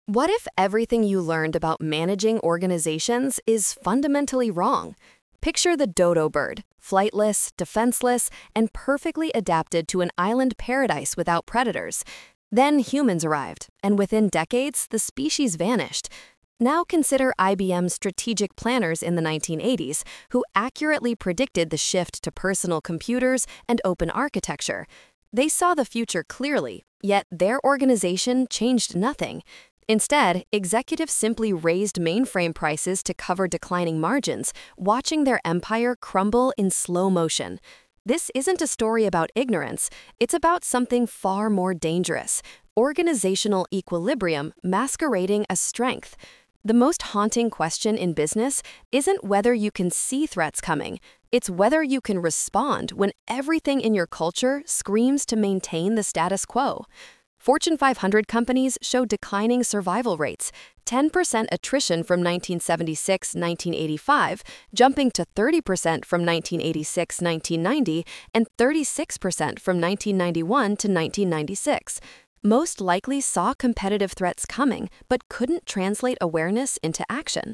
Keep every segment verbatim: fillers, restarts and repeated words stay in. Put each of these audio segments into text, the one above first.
What if everything you learned about managing organizations is fundamentally wrong? Picture the dodo bird, flightless, defenseless, and perfectly adapted to an island paradise without predators. Then humans arrived, and within decades, the species vanished. Now consider I B M's strategic planners in the nineteen eighties, who accurately predicted the shift to personal computers and open architecture. They saw the future clearly, yet their organization changed nothing. Instead, executives simply raised mainframe prices to cover declining margins, watching their empire crumble in slow motion. This isn't a story about ignorance, it's about something far more dangerous: organizational equilibrium masquerading as strength. The most haunting question in business isn't whether you can see threats coming, it's whether you can respond when everything in your culture screams to maintain the status quo. Fortune five hundred companies show declining survival rates, ten percent attrition from nineteen seventy-six to nineteen eighty-five, jumping to thirty percent from nineteen eighty-six to nineteen ninety, and thirty-six percent from nineteen ninety-one to nineteen ninety-six. Most likely saw competitive threats coming, but couldn't translate awareness into action.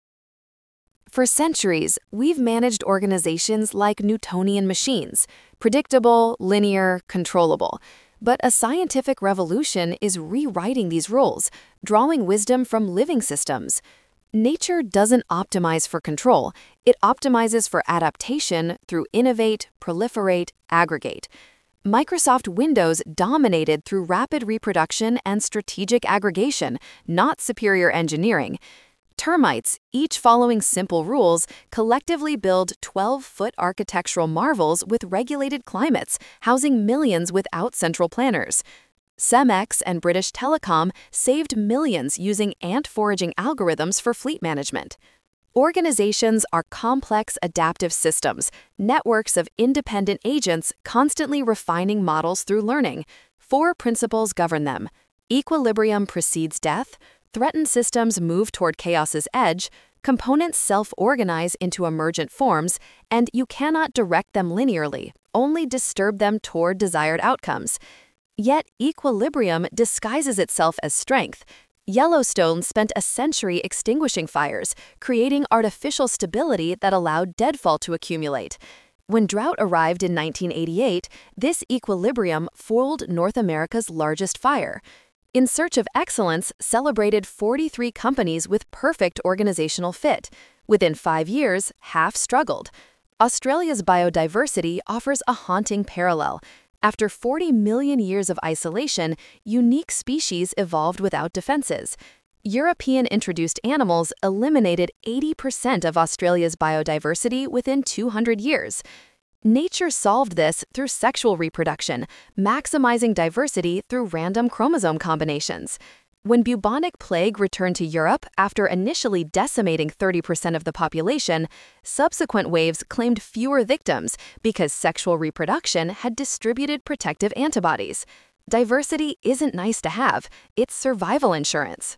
For centuries, we've managed organizations like Newtonian machines: predictable, linear, controllable. But a scientific revolution is rewriting these rules, drawing wisdom from living systems. Nature doesn't optimize for control, it optimizes for adaptation through innovate, proliferate, aggregate. Microsoft Windows dominated through rapid reproduction and strategic aggregation, not superior engineering. Termites, each following simple rules, collectively build twelve-foot architectural marvels with regulated climates, housing millions without central planners. Cemex and British Telecom saved millions using ant foraging algorithms for fleet management. Organizations are complex adaptive systems, networks of independent agents constantly refining models through learning. Four principles govern them: equilibrium precedes death, threatened systems move toward chaos's edge, components self-organize into emergent forms, and you cannot direct them linearly, only disturb them toward desired outcomes. Yet equilibrium disguises itself as strength. Yellowstone spent a century extinguishing fires, creating artificial stability that allowed deadfall to accumulate. When drought arrived in nineteen eighty-eight, this equilibrium fueled North America's largest fire. In Search of Excellence celebrated forty-three companies with perfect organizational fit. Within five years, half struggled. Australia's biodiversity offers a haunting parallel. After forty million years of isolation, unique species evolved without defenses. European-introduced animals eliminated eighty percent of Australia's biodiversity within two hundred years. Nature solved this through sexual reproduction, maximizing diversity through random chromosome combinations. When bubonic plague returned to Europe after initially decimating thirty percent of the population, subsequent waves claimed fewer victims because sexual reproduction had distributed protective antibodies. Diversity isn't nice to have, it's survival insurance.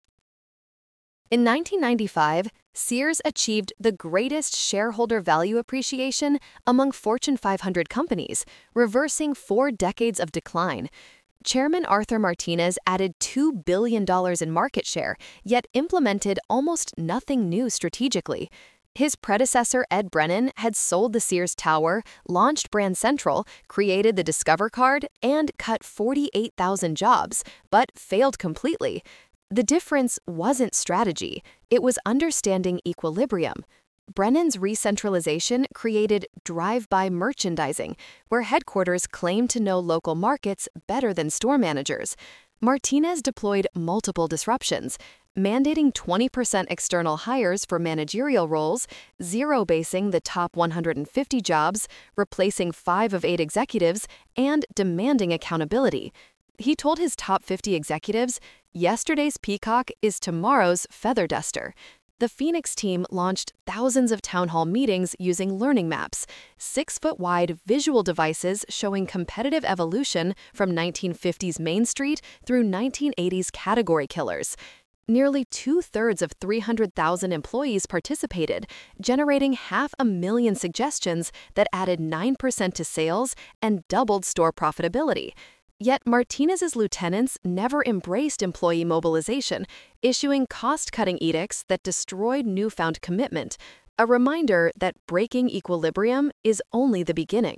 In nineteen ninety-five, Sears achieved the greatest shareholder value appreciation among Fortune five hundred companies, reversing four decades of decline. Chairman Arthur Martinez added two billion dollars in market share, yet implemented almost nothing new strategically. His predecessor, Ed Brennan, had sold the Sears Tower, launched Brand Central, created the Discover Card, and cut forty-eight thousand jobs, but failed completely. The difference wasn't strategy, it was understanding equilibrium. Brennan's re-centralization created drive-by merchandising, where headquarters claimed to know local markets better than store managers. Martinez deployed multiple disruptions, mandating twenty percent external hires for managerial roles, zero-basing the top one hundred fifty jobs, replacing five of eight executives, and demanding accountability. He told his top fifty executives, "Yesterday's peacock is tomorrow's feather duster." The Phoenix team launched thousands of town hall meetings using learning maps, six-foot-wide visual devices showing competitive evolution from nineteen fifties Main Street through nineteen eighties category killers. Nearly two-thirds of three hundred thousand employees participated, generating half a million suggestions that added nine percent to sales and doubled store profitability. Yet Martinez's lieutenants never embraced employee mobilization, issuing cost-cutting edicts that destroyed newfound commitment, a reminder that breaking equilibrium is only the beginning.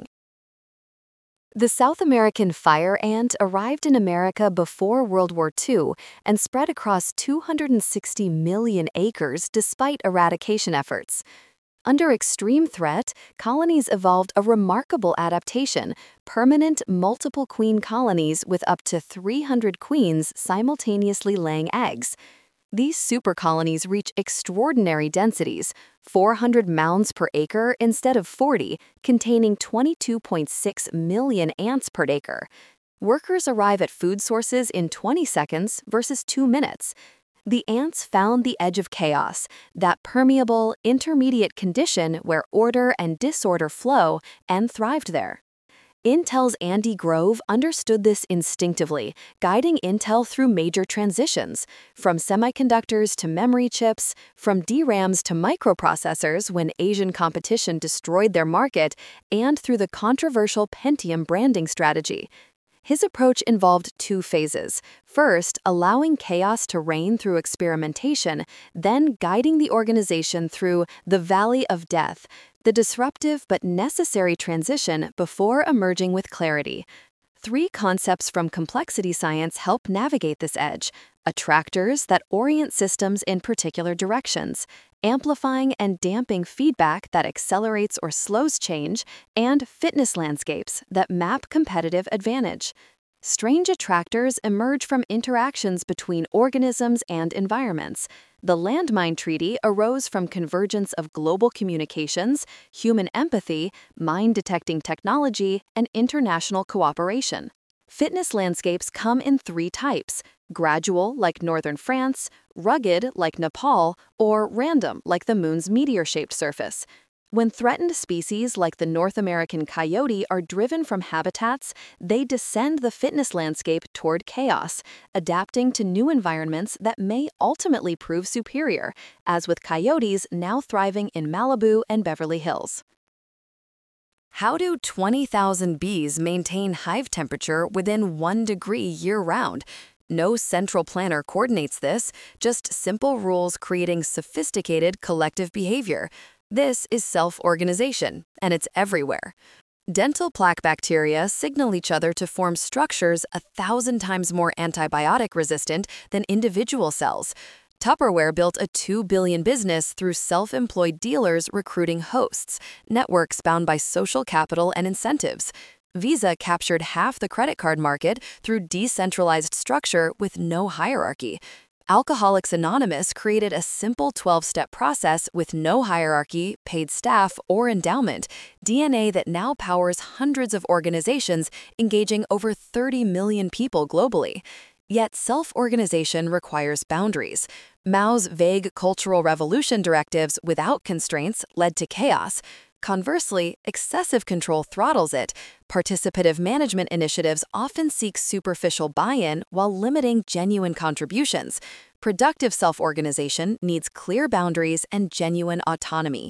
The South American fire ant arrived in America before World War Two and spread across two hundred sixty million acres despite eradication efforts. Under extreme threat, colonies evolved a remarkable adaptation: permanent multiple queen colonies with up to three hundred queens simultaneously laying eggs. These supercolonies reach extraordinary densities, four hundred mounds per acre instead of forty, containing twenty-two point six million ants per acre. Workers arrive at food sources in twenty seconds versus two minutes. The ants found the edge of chaos, that permeable, intermediate condition where order and disorder flow, and thrived there. Intel's Andy Grove understood this instinctively, guiding Intel through major transitions, from semiconductors to memory chips, from D RAMs to microprocessors when Asian competition destroyed their market, and through the controversial Pentium branding strategy. His approach involved two phases. First, allowing chaos to reign through experimentation, then guiding the organization through the Valley of Death, the disruptive but necessary transition before emerging with clarity. Three concepts from complexity science help navigate this edge: attractors that orient systems in particular directions, amplifying and damping feedback that accelerates or slows change, and fitness landscapes that map competitive advantage. Strange attractors emerge from interactions between organisms and environments. The Landmine Treaty arose from convergence of global communications, human empathy, mine-detecting technology, and international cooperation. Fitness landscapes come in three types: gradual, like northern France; rugged, like Nepal; or random, like the moon's meteor-shaped surface. When threatened species like the North American coyote are driven from habitats, they descend the fitness landscape toward chaos, adapting to new environments that may ultimately prove superior, as with coyotes now thriving in Malibu and Beverly Hills. How do twenty thousand bees maintain hive temperature within one degree year-round? No central planner coordinates this, just simple rules creating sophisticated collective behavior. This is self-organization, and it's everywhere. Dental plaque bacteria signal each other to form structures a thousand times more antibiotic resistant than individual cells. Tupperware built a two billion dollars business through self-employed dealers recruiting hosts, networks bound by social capital and incentives. Visa captured half the credit card market through decentralized structure with no hierarchy. Alcoholics Anonymous created a simple twelve-step process with no hierarchy, paid staff, or endowment, D N A that now powers hundreds of organizations engaging over thirty million people globally. Yet self-organization requires boundaries. Mao's vague Cultural Revolution directives without constraints led to chaos. Conversely, excessive control throttles it. Participative management initiatives often seek superficial buy-in while limiting genuine contributions. Productive self-organization needs clear boundaries and genuine autonomy.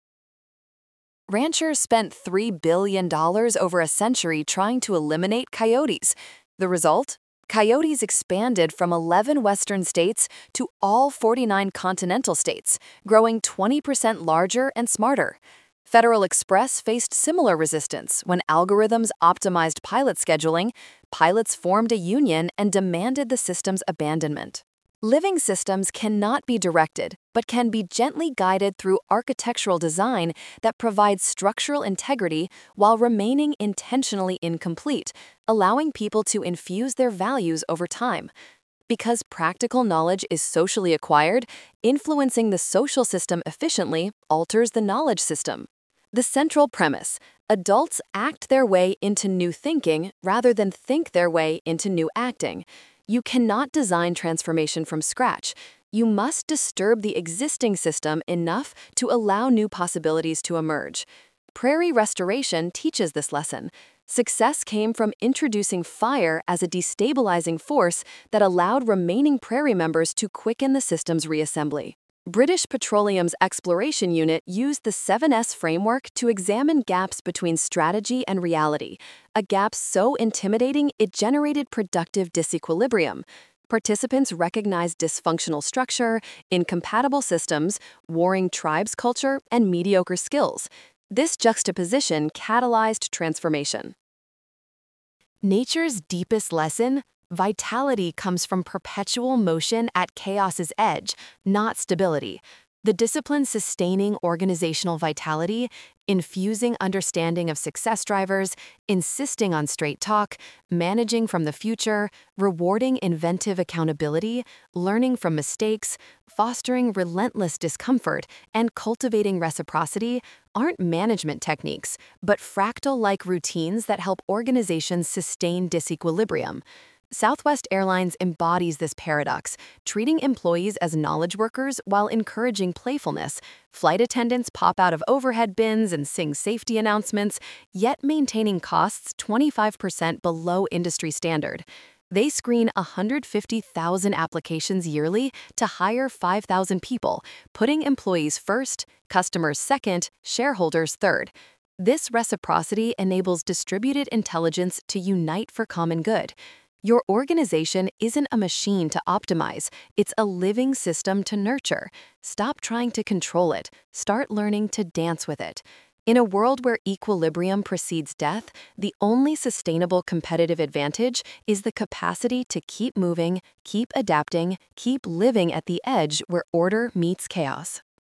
Ranchers spent three billion dollars over a century trying to eliminate coyotes. The result? Coyotes expanded from eleven western states to all forty-nine continental states, growing twenty percent larger and smarter. Federal Express faced similar resistance when algorithms optimized pilot scheduling. Pilots formed a union and demanded the system's abandonment. Living systems cannot be directed, but can be gently guided through architectural design that provides structural integrity while remaining intentionally incomplete, allowing people to infuse their values over time. Because practical knowledge is socially acquired, influencing the social system efficiently alters the knowledge system. The central premise: adults act their way into new thinking rather than think their way into new acting. You cannot design transformation from scratch. You must disturb the existing system enough to allow new possibilities to emerge. Prairie restoration teaches this lesson. Success came from introducing fire as a destabilizing force that allowed remaining prairie members to quicken the system's reassembly. British Petroleum's exploration unit used the seven S framework to examine gaps between strategy and reality, a gap so intimidating it generated productive disequilibrium. Participants recognized dysfunctional structure, incompatible systems, warring tribes culture, and mediocre skills. This juxtaposition catalyzed transformation. Nature's deepest lesson: vitality comes from perpetual motion at chaos's edge, not stability. The discipline sustaining organizational vitality, infusing understanding of success drivers, insisting on straight talk, managing from the future, rewarding inventive accountability, learning from mistakes, fostering relentless discomfort, and cultivating reciprocity aren't management techniques, but fractal-like routines that help organizations sustain disequilibrium. Southwest Airlines embodies this paradox, treating employees as knowledge workers while encouraging playfulness. Flight attendants pop out of overhead bins and sing safety announcements, yet maintaining costs twenty-five percent below industry standard. They screen one hundred fifty thousand applications yearly to hire five thousand people, putting employees first, customers second, shareholders third. This reciprocity enables distributed intelligence to unite for common good. Your organization isn't a machine to optimize, it's a living system to nurture. Stop trying to control it, start learning to dance with it. In a world where equilibrium precedes death, the only sustainable competitive advantage is the capacity to keep moving, keep adapting, keep living at the edge where order meets chaos.